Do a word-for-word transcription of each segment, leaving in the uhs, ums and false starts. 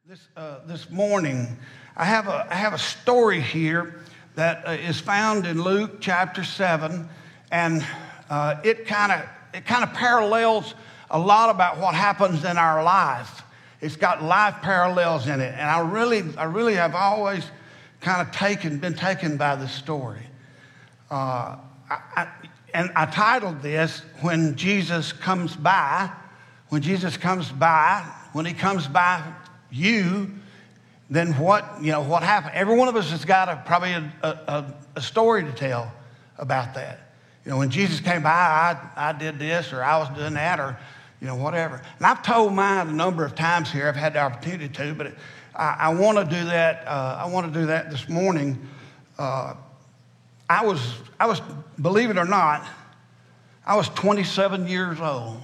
This, uh, this morning, I have, a, I have a story here that uh, is found in Luke chapter seven, and uh, it kind of it kind of parallels a lot about what happens in our life. It's got life parallels in it, and I really, I really have always kind of taken, been taken by this story. Uh, I, I, and I titled this, When Jesus Comes By. When Jesus comes by, when he comes by you, then what, you know, what happened? Every one of us has got a, probably a, a, a story to tell about that. You know, when Jesus came by, I, I did this, or I was doing that, or, you know, whatever. And I've told mine a number of times here. I've had the opportunity to, but it, I, I want to do that. Uh, I want to do that this morning. Uh, I was, I was, believe it or not, I was twenty-seven years old.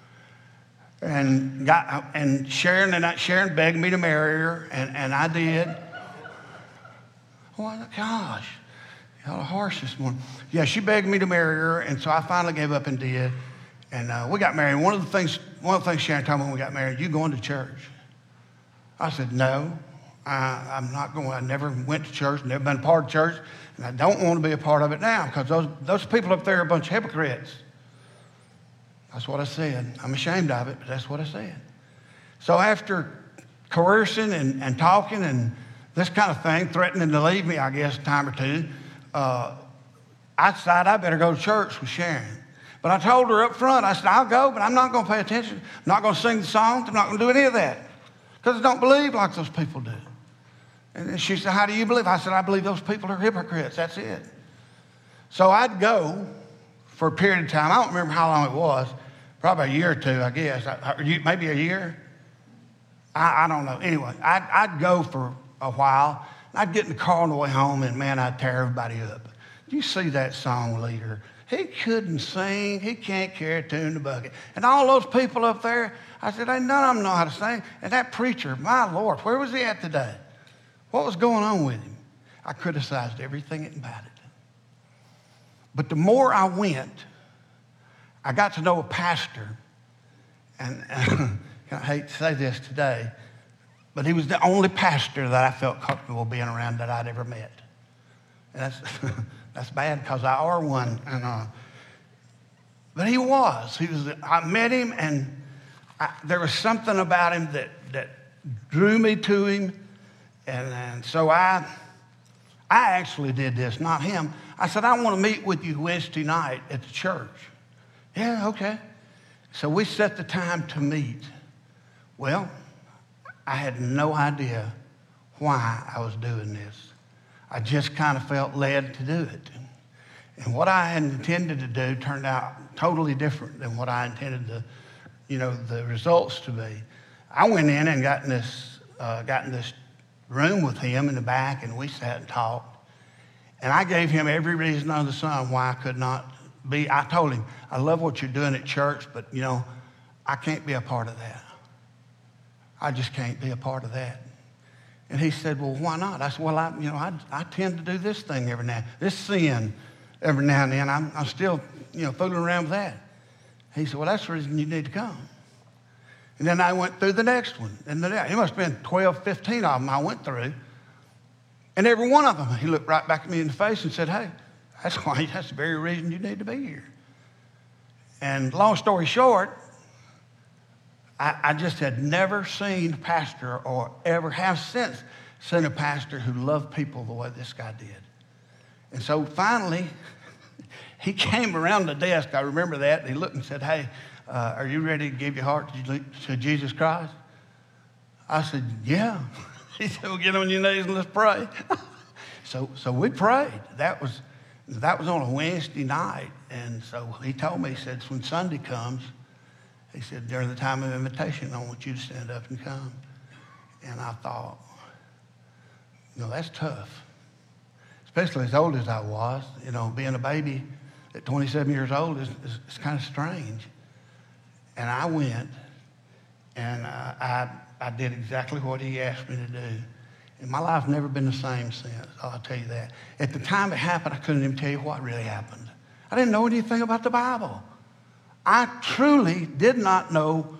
And got and Sharon and I, Sharon begged me to marry her, and, and I did. Oh my gosh, y'all are harsh this morning. Yeah, she begged me to marry her, and so I finally gave up and did. And uh, we got married. One of the things, one of the things Sharon told me when we got married, you going to church? I said, no, I, I'm not going. I never went to church, never been a part of church, and I don't want to be a part of it now because those those people up there are a bunch of hypocrites. That's what I said. I'm ashamed of it, but that's what I said. So after coercing and, and talking and this kind of thing, threatening to leave me, I guess, a time or two, uh, I decided I better go to church with Sharon. But I told her up front, I said, I'll go, but I'm not going to pay attention. I'm not going to sing the songs. I'm not going to do any of that because I don't believe like those people do. And then she said, how do you believe? I said, I believe those people are hypocrites. That's it. So I'd go for a period of time. I don't remember how long it was. Probably a year or two, I guess. Maybe a year. I, I don't know. Anyway, I'd, I'd go for a while. I'd get in the car on the way home, and, man, I'd tear everybody up. You see that song leader. He couldn't sing. He can't carry a tune in the bucket. And all those people up there, I said, ain't none of them know how to sing. And that preacher, my Lord, where was he at today? What was going on with him? I criticized everything about it. But the more I went, I got to know a pastor, and, and I hate to say this today, but he was the only pastor that I felt comfortable being around that I'd ever met. And that's that's bad because I are one. And uh, but he was. He was. I met him, and I, there was something about him that that drew me to him, and, and so I I actually did this, not him. I said, I want to meet with you Wednesday night at the church. Yeah, okay. So we set the time to meet. Well, I had no idea why I was doing this. I just kind of felt led to do it. And what I had intended to do turned out totally different than what I intended the, you know, the results to be. I went in and got in this, uh, got in this room with him in the back, and we sat and talked. And I gave him every reason under the sun why I could not be. I told him, I love what you're doing at church, but, you know, I can't be a part of that. I just can't be a part of that. And he said, well, why not? I said, well, I, you know, I, I tend to do this thing every now, this sin every now and then. I'm, I'm still, you know, fooling around with that. He said, well, that's the reason you need to come. And then I went through the next one. And the next, it must have been twelve, fifteen of them I went through. And every one of them, he looked right back at me in the face and said, hey, that's why, that's the very reason you need to be here. And long story short, I, I just had never seen a pastor or ever have since seen a pastor who loved people the way this guy did. And so finally, he came around the desk. I remember that. And he looked and said, hey, uh, are you ready to give your heart to, to Jesus Christ? I said, yeah. He said, well, get on your knees and let's pray. so, so we prayed. That was... That was on a Wednesday night, and so he told me, he said, when Sunday comes, he said, during the time of invitation, I want you to stand up and come. And I thought, you know, that's tough, especially as old as I was. You know, being a baby at twenty-seven years old is, is, is kind of strange. And I went, and uh, I, I did exactly what he asked me to do. And my life never been the same since, I'll tell you that. At the time it happened, I couldn't even tell you what really happened. I didn't know anything about the Bible. I truly did not know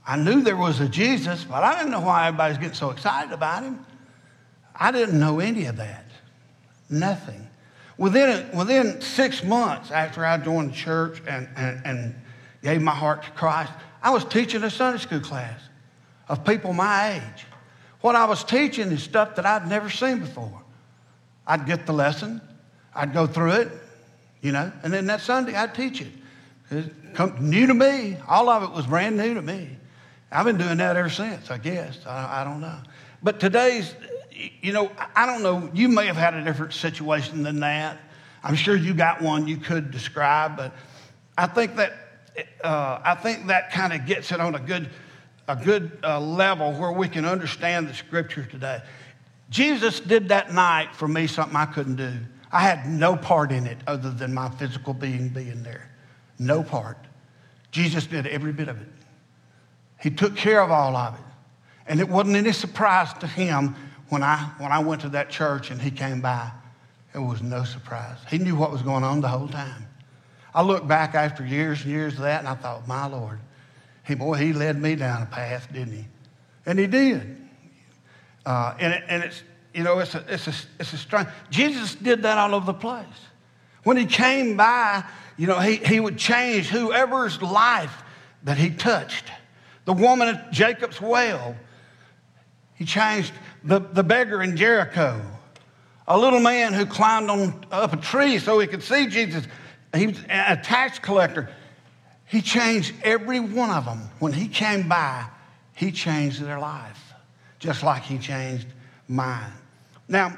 I knew there was a Jesus, but I didn't know why everybody's getting so excited about him. I didn't know any of that. Nothing. Within, within six months after I joined the church and, and, and gave my heart to Christ, I was teaching a Sunday school class of people my age. What I was teaching is stuff that I'd never seen before. I'd get the lesson, I'd go through it, you know, and then that Sunday I'd teach it. It come new to me. All of it was brand new to me. I've been doing that ever since, I guess. I, I don't know. But today's, you know, I don't know, you may have had a different situation than that. I'm sure you got one you could describe, but I think that uh, I think that kind of gets it on a good, a good uh, level where we can understand the scripture today. Jesus did that night for me something I couldn't do. I had no part in it other than my physical being being there. No part. Jesus did every bit of it. He took care of all of it. And it wasn't any surprise to him when I, when I went to that church and he came by. It was no surprise. He knew what was going on the whole time. I look back after years and years of that, and I thought, my Lord, he, boy, he led me down a path, didn't he? And he did. Uh, and, it, and it's, you know, it's a, it's a, it's a strange. Jesus did that all over the place. When he came by, you know, he, he would change whoever's life that he touched. The woman at Jacob's well, he changed the, the beggar in Jericho. A little man who climbed on up a tree so he could see Jesus. He was a tax collector. He changed every one of them. When he came by, he changed their life, just like he changed mine. Now,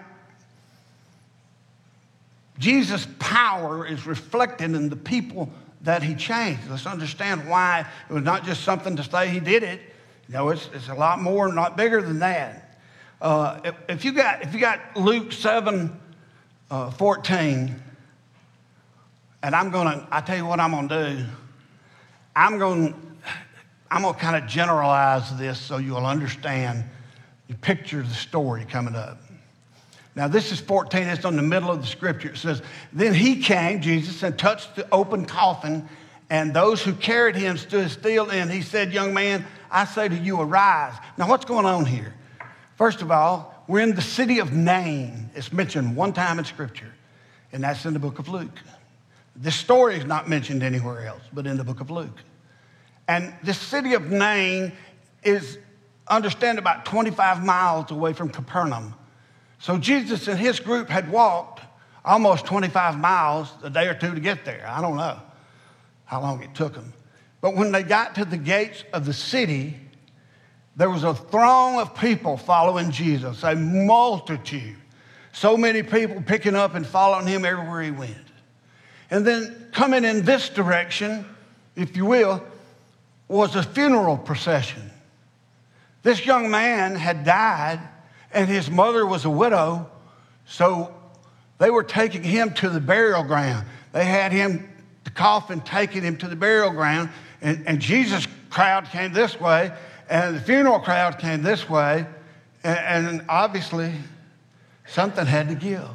Jesus' power is reflected in the people that he changed. Let's understand why it was not just something to say he did it. You know, it's, it's a lot more, not bigger than that. Uh, if, if you got if you got Luke seven, uh, fourteen, and I'm gonna, I tell you what I'm gonna do. I'm gonna, I'm gonna kind of generalize this so you'll understand. You picture the story coming up. Now, this is fourteen. It's on the middle of the scripture. It says, then he came, Jesus, and touched the open coffin, and those who carried him stood still, and he said, young man, I say to you, arise. Now, what's going on here? First of all, we're in the city of Nain. It's mentioned one time in scripture, and that's in the book of Luke. This story is not mentioned anywhere else but in the book of Luke. And this city of Nain is, understand, about twenty-five miles away from Capernaum. So Jesus and his group had walked almost twenty-five miles a day or two to get there. I don't know how long it took them. But when they got to the gates of the city, there was a throng of people following Jesus, a multitude. So many people picking up and following him everywhere he went. And then coming in this direction, if you will, was a funeral procession. This young man had died, and his mother was a widow, so they were taking him to the burial ground. They had him, the coffin, taking him to the burial ground, and, and Jesus' crowd came this way, and the funeral crowd came this way, and, and obviously something had to give.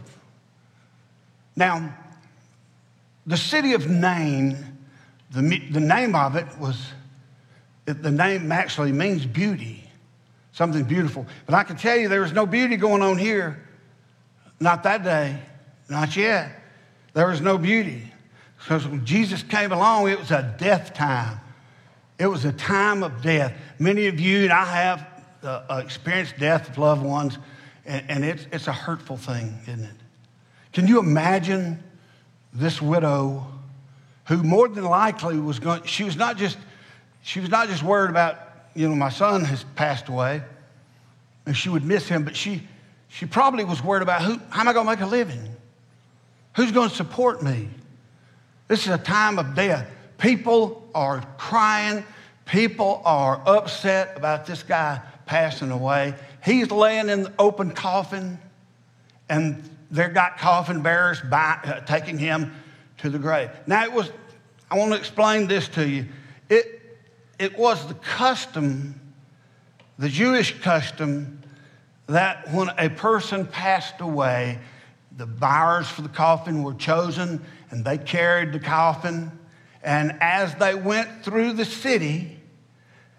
Now, the city of Nain, the, the name of it was, the name actually means beauty. Something beautiful. But I can tell you there was no beauty going on here. Not that day. Not yet. There was no beauty. Because when Jesus came along, it was a death time. It was a time of death. Many of you, and I have uh, experienced death of loved ones, and, and it's, it's a hurtful thing, isn't it? Can you imagine this widow who more than likely was going, she was not just, she was not just worried about, you know, my son has passed away, and she would miss him, but she, she probably was worried about who, how am I going to make a living? Who's going to support me? This is a time of death. People are crying. People are upset about this guy passing away. He's laying in the open coffin, and they've got coffin bearers by, uh, taking him to the grave. Now, it was, I want to explain this to you. It, it was the custom, the Jewish custom, that when a person passed away, the buyers for the coffin were chosen, and they carried the coffin. And as they went through the city,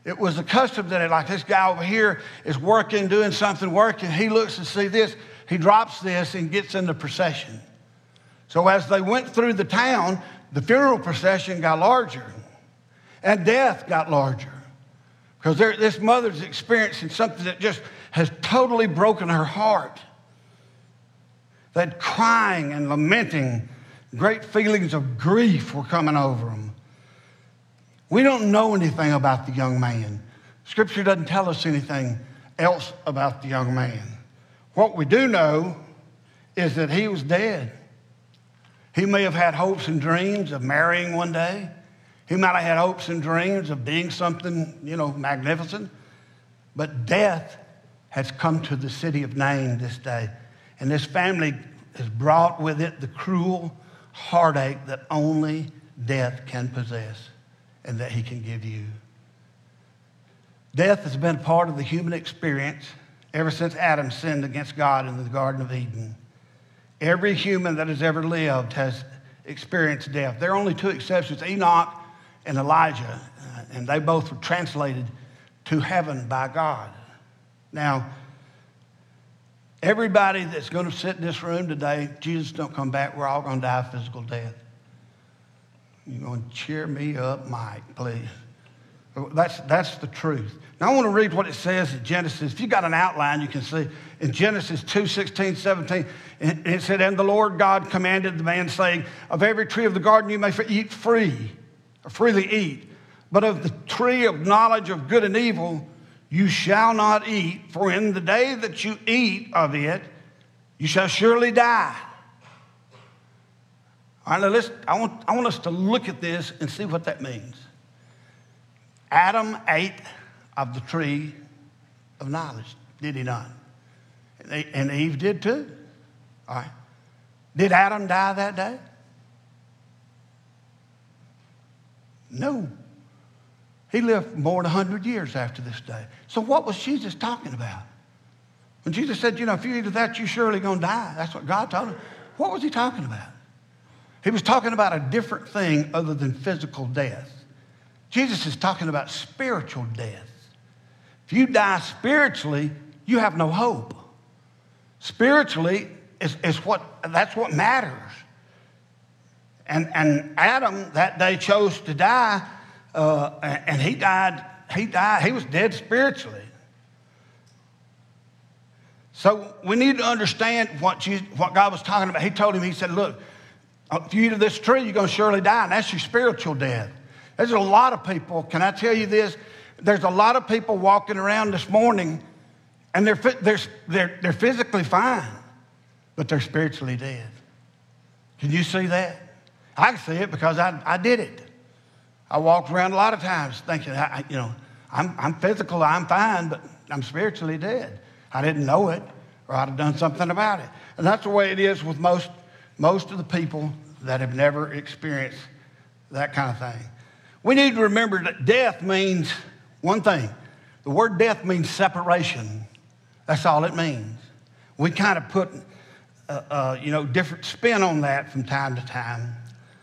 It was the custom that like this guy over here is working, doing something, working. He looks to see this. He drops this and gets in the procession. So as they went through the town, the funeral procession got larger and death got larger because this mother's experiencing something that just has totally broken her heart. That crying and lamenting, great feelings of grief were coming over them. We don't know anything about the young man. Scripture doesn't tell us anything else about the young man. What we do know is that he was dead. He may have had hopes and dreams of marrying one day. He might have had hopes and dreams of being something, you know, magnificent. But death has come to the city of Nain this day. And this family has brought with it the cruel heartache that only death can possess and that he can give you. Death has been part of the human experience ever since Adam sinned against God in the Garden of Eden. Every human that has ever lived has experienced death. There are only two exceptions, Enoch and Elijah, and they both were translated to heaven by God. Now, everybody that's going to sit in this room today, Jesus don't come back, we're all going to die of physical death. You're going to cheer me up, Mike, please. That's, that's the truth. Now I want to read what it says in Genesis. If you got an outline, you can see in Genesis two, sixteen, seventeen, it said, and the Lord God commanded the man, saying, of every tree of the garden you may eat free, or freely eat, but of the tree of knowledge of good and evil you shall not eat, for in the day that you eat of it, you shall surely die. All right, now let's, I want, I want us to look at this and see what that means. Adam ate of the tree of knowledge, did he not? And Eve did too. All right. Did Adam die that day? No. He lived more than one hundred years after this day. So what was Jesus talking about? When Jesus said, you know, if you eat of that, you're surely going to die. That's what God told him. What was he talking about? He was talking about a different thing other than physical death. Jesus is talking about spiritual death. If you die spiritually, you have no hope. Spiritually is, is what, that's what matters. And, and Adam that day chose to die, uh, and he died, he died, he was dead spiritually. So we need to understand what, Jesus, what God was talking about. He told him, he said, look, if you eat of this tree, you're going to surely die, and that's your spiritual death. There's a lot of people, can I tell you this? There's a lot of people walking around this morning, and they're, they're, they're, they're physically fine, but they're spiritually dead. Can you see that? I can see it because I, I did it. I walked around a lot of times thinking, I, you know, I'm, I'm physical, I'm fine, but I'm spiritually dead. I didn't know it, or I'd have done something about it. And that's the way it is with most, most of the people that have never experienced that kind of thing. We need to remember that death means one thing. The word death means separation. That's all it means. We kind of put, uh, uh, you know, different spin on that from time to time.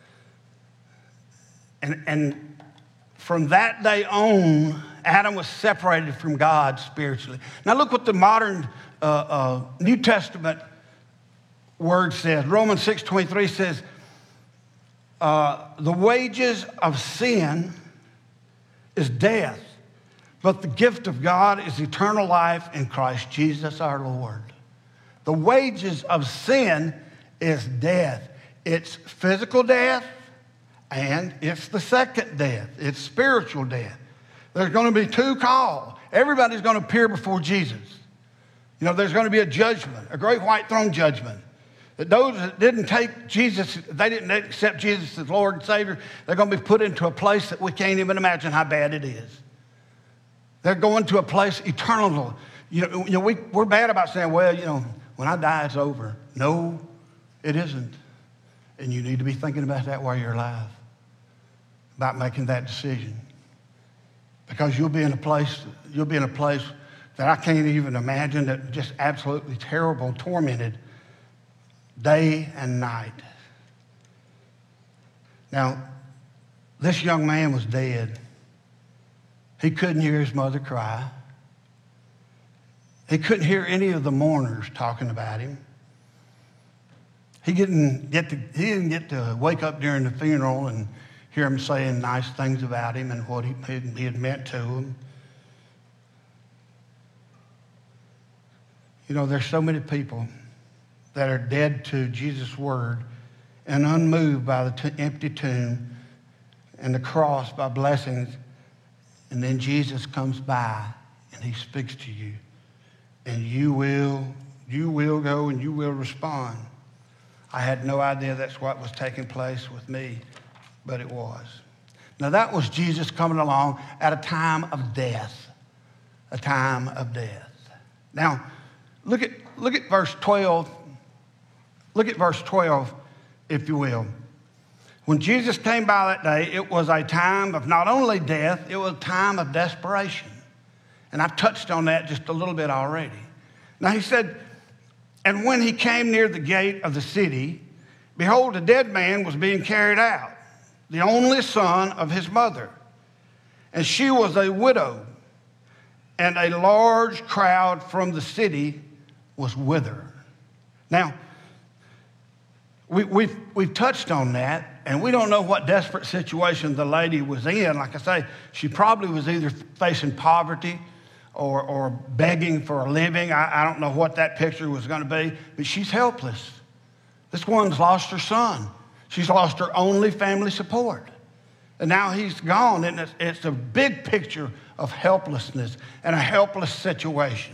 And, and from that day on, Adam was separated from God spiritually. Now look what the modern uh, uh, New Testament word says. Romans six twenty-three says, uh, the wages of sin is death, but the gift of God is eternal life in Christ Jesus our Lord. The wages of sin is death. It's physical death, and it's the second death. It's spiritual death. There's going to be two called. Everybody's going to appear before Jesus. You know, there's going to be a judgment, a great white throne judgment. That those that didn't take Jesus, they didn't accept Jesus as Lord and Savior, they're going to be put into a place that we can't even imagine how bad it is. They're going to a place eternal. You know, you know we, we're bad about saying, well, you know, when I die, it's over. No, it isn't. And you need to be thinking about that while you're alive, about making that decision. Because you'll be in a place, you'll be in a place that I can't even imagine, that just absolutely terrible, tormented day and night. Now, this young man was dead. He couldn't hear his mother cry. He couldn't hear any of the mourners talking about him. He didn't get to, he didn't get to wake up during the funeral and hear him saying nice things about him and what he, he had meant to him. You know, there's so many people that are dead to Jesus' word and unmoved by the t- empty tomb and the cross by blessings. And then Jesus comes by and he speaks to you. And you will, you will go and you will respond. I had no idea that's what was taking place with me, but it was. Now that was Jesus coming along at a time of death. A time of death. Now, look at, look at verse twelve. Look at verse twelve, if you will. When Jesus came by that day, it was a time of not only death, it was a time of desperation. And I've touched on that just a little bit already. Now he said, and when he came near the gate of the city, behold, a dead man was being carried out, the only son of his mother. And she was a widow, and a large crowd from the city was with her. Now, we, we've, we've touched on that, and we don't know what desperate situation the lady was in. Like I say, she probably was either facing poverty or, or begging for a living. I, I don't know what that picture was going to be, but she's helpless. This woman's lost her son. She's lost her only family support. And now he's gone, and it's, it's a big picture of helplessness and a helpless situation.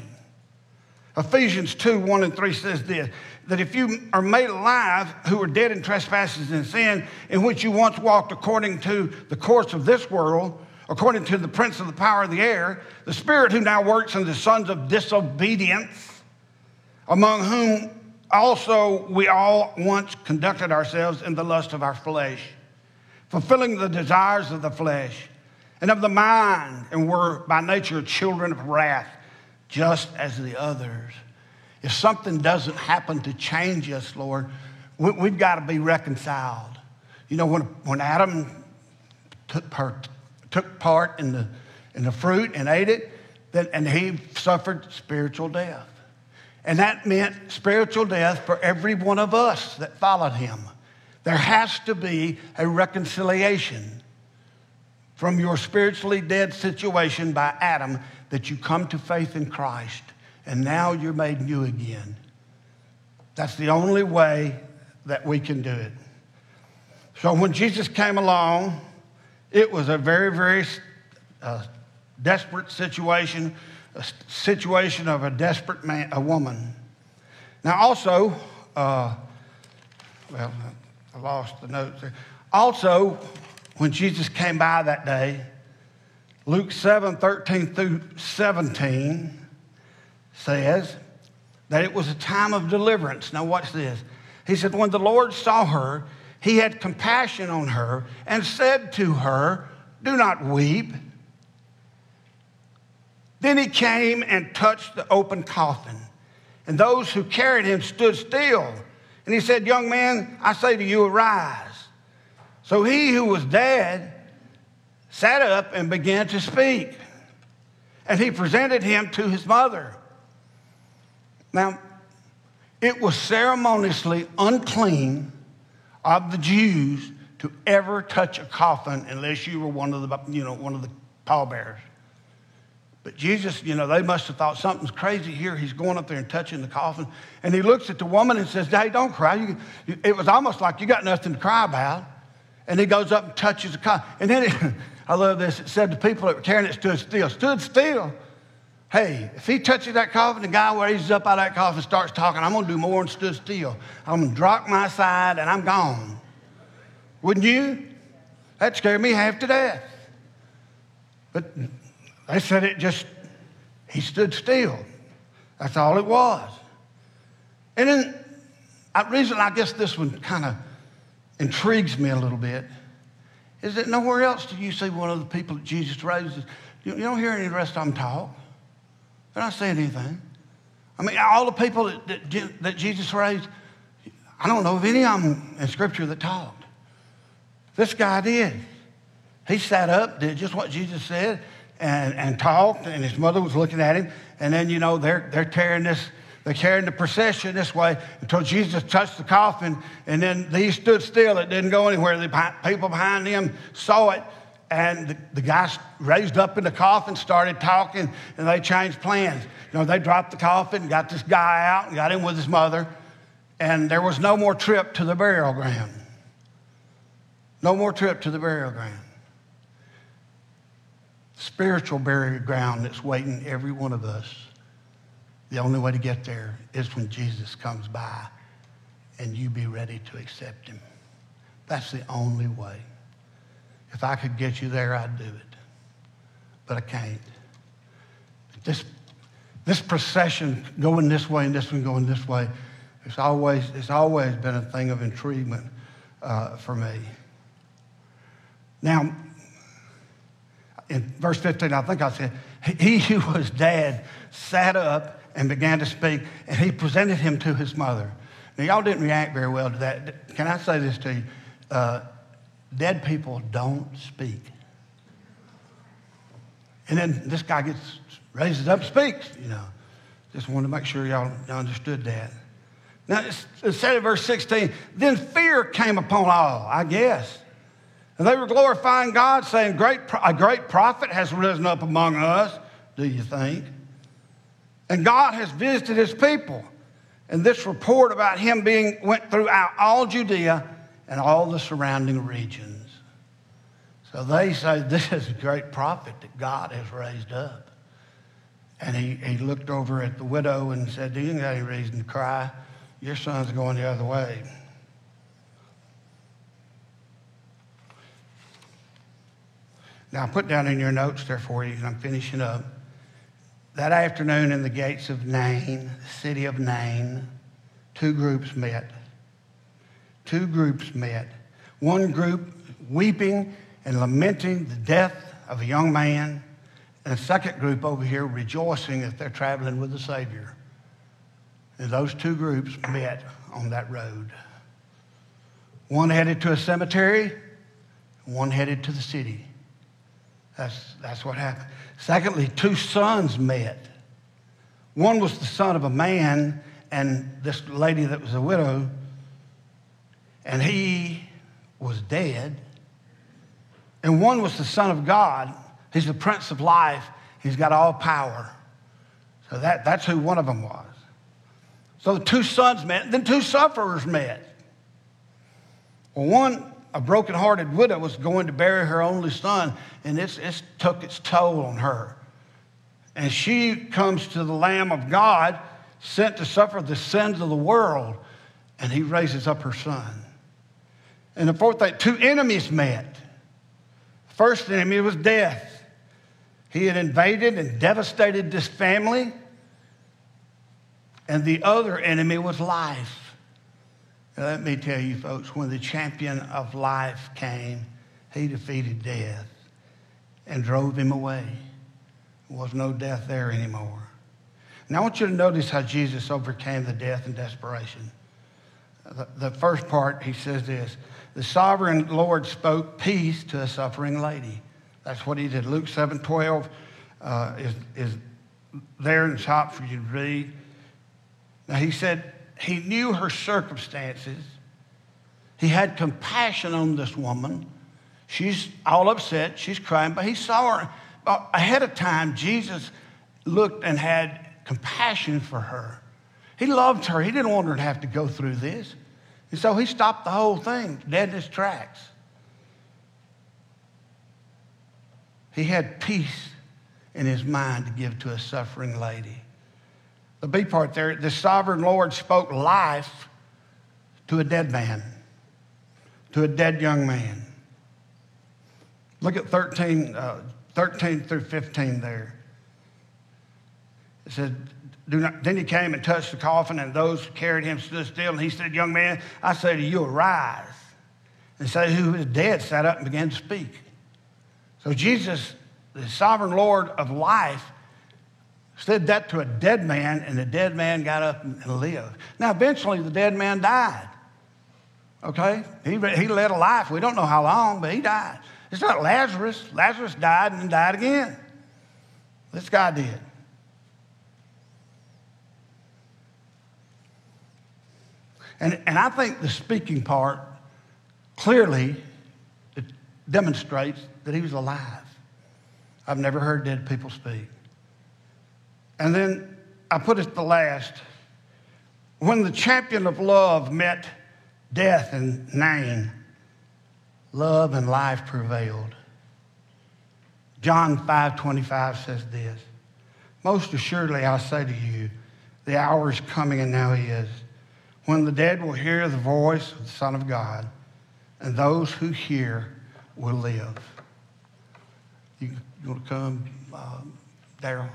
Ephesians two, one and three says this, that if you are made alive who are dead in trespasses and sin, in which you once walked according to the course of this world, according to the prince of the power of the air, the spirit who now works in the sons of disobedience, among whom also we all once conducted ourselves in the lust of our flesh, fulfilling the desires of the flesh and of the mind, and were by nature children of wrath, just as the others. If something doesn't happen to change us, Lord, we, we've got to be reconciled. You know, when, when Adam took part, took part in the, in the fruit and ate it, then, and he suffered spiritual death. And that meant spiritual death for every one of us that followed him. There has to be a reconciliation from your spiritually dead situation by Adam, that you come to faith in Christ, and now you're made new again. That's the only way that we can do it. So when Jesus came along, it was a very, very uh, desperate situation, a situation of a desperate man, a woman. Now also, uh, well, I lost the notes there. Also, when Jesus came by that day, Luke seven, thirteen through seventeen says that it was a time of deliverance. Now watch this. He said, when the Lord saw her, he had compassion on her and said to her, do not weep. Then he came and touched the open coffin, and those who carried him stood still. And he said, young man, I say to you, arise. So he who was dead sat up and began to speak. And he presented him to his mother. Now, it was ceremoniously unclean of the Jews to ever touch a coffin unless you were one of the, you know, one of the pallbearers. But Jesus, you know, they must have thought something's crazy here. He's going up there and touching the coffin. And he looks at the woman and says, hey, don't cry. You, you, it was almost like you got nothing to cry about. And he goes up and touches the coffin. And then, it, I love this, it said the people that were carrying it stood still. Stood still? Hey, if he touches that coffin, the guy raises up out of that coffin and starts talking, I'm going to do more than stood still. I'm going to drop my side and I'm gone. Wouldn't you? That scared me half to death. But they said it just, he stood still. That's all it was. And then, the reason I guess this one kind of intrigues me a little bit is that nowhere else do you see one of the people that Jesus raised. You don't hear any of the rest of them talk. They're not saying anything. I mean, all the people that, that, that Jesus raised, I don't know of any of them in Scripture that talked. This guy did. He sat up, did just what Jesus said, and, and talked, and his mother was looking at him. And then, you know, they're, they're carrying this, they're carrying the procession this way until Jesus touched the coffin, and then these stood still. It didn't go anywhere. The people behind them saw it, and the, the guy raised up in the coffin, started talking, and they changed plans. You know, they dropped the coffin, got this guy out, and got him with his mother, and there was no more trip to the burial ground. No more trip to the burial ground. Spiritual burial ground that's waiting every one of us. The only way to get there is when Jesus comes by and you be ready to accept him. That's the only way. If I could get you there, I'd do it. But I can't. This, this procession going this way and this one going this way, it's always, it's always been a thing of intriguement uh, for me. Now, in verse fifteen, I think I said, he who was dead sat up and began to speak, and he presented him to his mother. Now, y'all didn't react very well to that. Can I say this to you? Uh, dead people don't speak. And then this guy gets, raises up and speaks, you know. Just wanted to make sure y'all, y'all understood that. Now, it said in verse sixteen, then fear came upon all, I guess. And they were glorifying God, saying, great, a great prophet has risen up among us, do you think? And God has visited his people. And this report about him being went throughout all Judea and all the surrounding regions. So they say, this is a great prophet that God has raised up. And he, he looked over at the widow and said, do you got any reason to cry? Your son's going the other way. Now, I put down in your notes there for you, and I'm finishing up. That afternoon in the gates of Nain, the city of Nain, two groups met. Two groups met. One group weeping and lamenting the death of a young man, and a second group over here rejoicing that they're traveling with the Savior. And those two groups met on that road. One headed to a cemetery, one headed to the city. That's, that's what happened. Secondly, two sons met. One was the son of a man and this lady that was a widow, and he was dead. And one was the Son of God. He's the Prince of Life. He's got all power. So that, that's who one of them was. So the two sons met, then two sufferers met. Well, one, a broken-hearted widow, was going to bury her only son, and it's, it's took its toll on her. And she comes to the Lamb of God, sent to suffer the sins of the world, and he raises up her son. And the fourth thing, two enemies met. The first enemy was death. He had invaded and devastated this family. And the other enemy was life. Now, let me tell you, folks, when the champion of life came, he defeated death and drove him away. There was no death there anymore. Now, I want you to notice how Jesus overcame the death and desperation. The, the first part, he says this, the sovereign Lord spoke peace to a suffering lady. That's what he did. Luke seven twelve uh, is, is there in the top for you to read. Now, he said, he knew her circumstances. He had compassion on this woman. She's all upset. She's crying, but he saw her. Ahead of time, Jesus looked and had compassion for her. He loved her. He didn't want her to have to go through this. And so he stopped the whole thing, dead in its tracks. He had peace in his mind to give to a suffering lady. The B part there, the sovereign Lord spoke life to a dead man, to a dead young man. Look at thirteen, uh, thirteen through fifteen there. It said, Do not, then he came and touched the coffin, and those who carried him stood still. And he said, young man, I say to you, arise. And say, who is dead sat up and began to speak. So Jesus, the sovereign Lord of life, said that to a dead man, and the dead man got up and lived. Now, eventually, the dead man died. Okay? He, he led a life. We don't know how long, but he died. It's not Lazarus. Lazarus died and then died again. This guy did. And, and I think the speaking part clearly it demonstrates that he was alive. I've never heard dead people speak. And then I put it the last. When the champion of love met death in Nain, love and life prevailed. John five twenty-five says this, most assuredly I say to you, the hour is coming and now is, when the dead will hear the voice of the Son of God, and those who hear will live. You, you want to come, um, Daryl?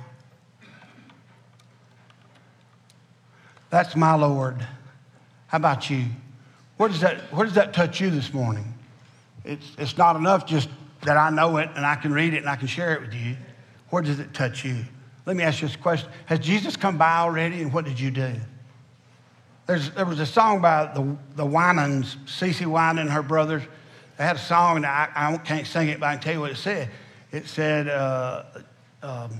That's my Lord. How about you? Where does that, where does that touch you this morning? It's, it's not enough just that I know it and I can read it and I can share it with you. Where does it touch you? Let me ask you this question. Has Jesus come by already, and what did you do? There's, there was a song by the, the Winans, Cece Winan and her brothers. They had a song, and I, I can't sing it, but I can tell you what it said. It said, uh, um,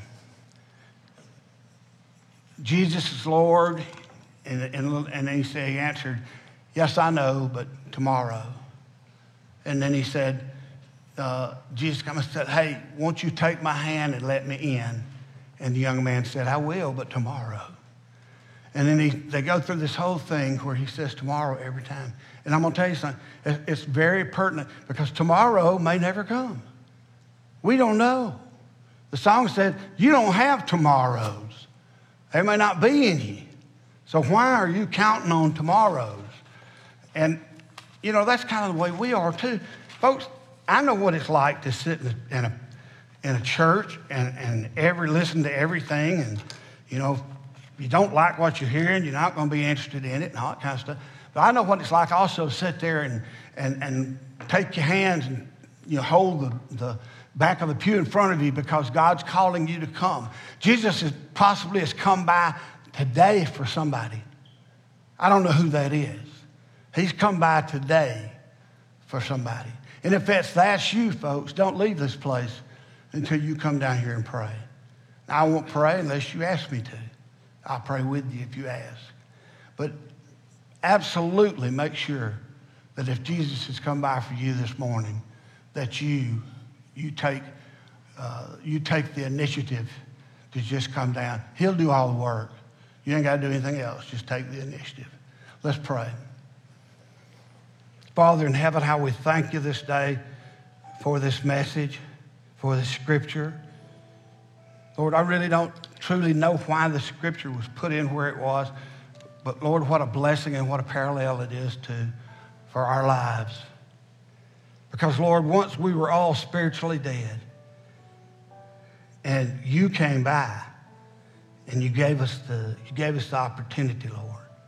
Jesus is Lord. And, and, and then he said, he answered, yes, I know, but tomorrow. And then he said, uh, Jesus came and said, hey, won't you take my hand and let me in? And the young man said, I will, but tomorrow. And then he, they go through this whole thing where he says tomorrow every time. And I'm going to tell you something. It's very pertinent because tomorrow may never come. We don't know. The song said, you don't have tomorrows. There may not be any. So why are you counting on tomorrows? And, you know, that's kind of the way we are too. Folks, I know what it's like to sit in a, in a, in a church and, and every, listen to everything. And, you know, if you don't like what you're hearing, you're not going to be interested in it and all that kind of stuff. But I know what it's like also to sit there and, and, and take your hands and, you know, hold the, the back of the pew in front of you because God's calling you to come. Jesus is, possibly has come by today for somebody. I don't know who that is. He's come by today for somebody. And if that's, that's you, folks, don't leave this place until you come down here and pray. I won't pray unless you ask me to. I'll pray with you if you ask. But absolutely make sure that if Jesus has come by for you this morning, that you, you, take, uh, you take the initiative to just come down. He'll do all the work. You ain't got to do anything else. Just take the initiative. Let's pray. Father in heaven, how we thank you this day for this message, for this scripture. Lord, I really don't truly know why the scripture was put in where it was, but Lord, what a blessing and what a parallel it is to for our lives. Because Lord, once we were all spiritually dead, and you came by, and you gave us the you gave us the opportunity, Lord.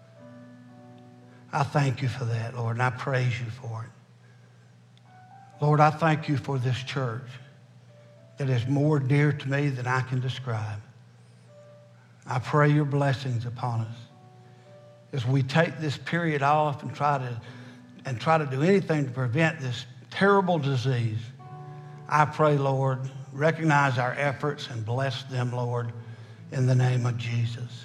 I thank you for that, Lord, and I praise you for it. Lord, I thank you for this church that is more dear to me than I can describe. I pray your blessings upon us as we take this period off and try to and try to do anything to prevent this terrible disease. I pray, Lord, recognize our efforts and bless them, Lord, in the name of Jesus.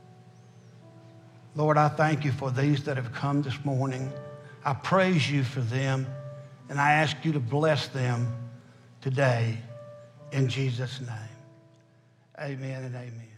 Lord, I thank you for these that have come this morning. I praise you for them, and I ask you to bless them today in Jesus' name. Amen and amen.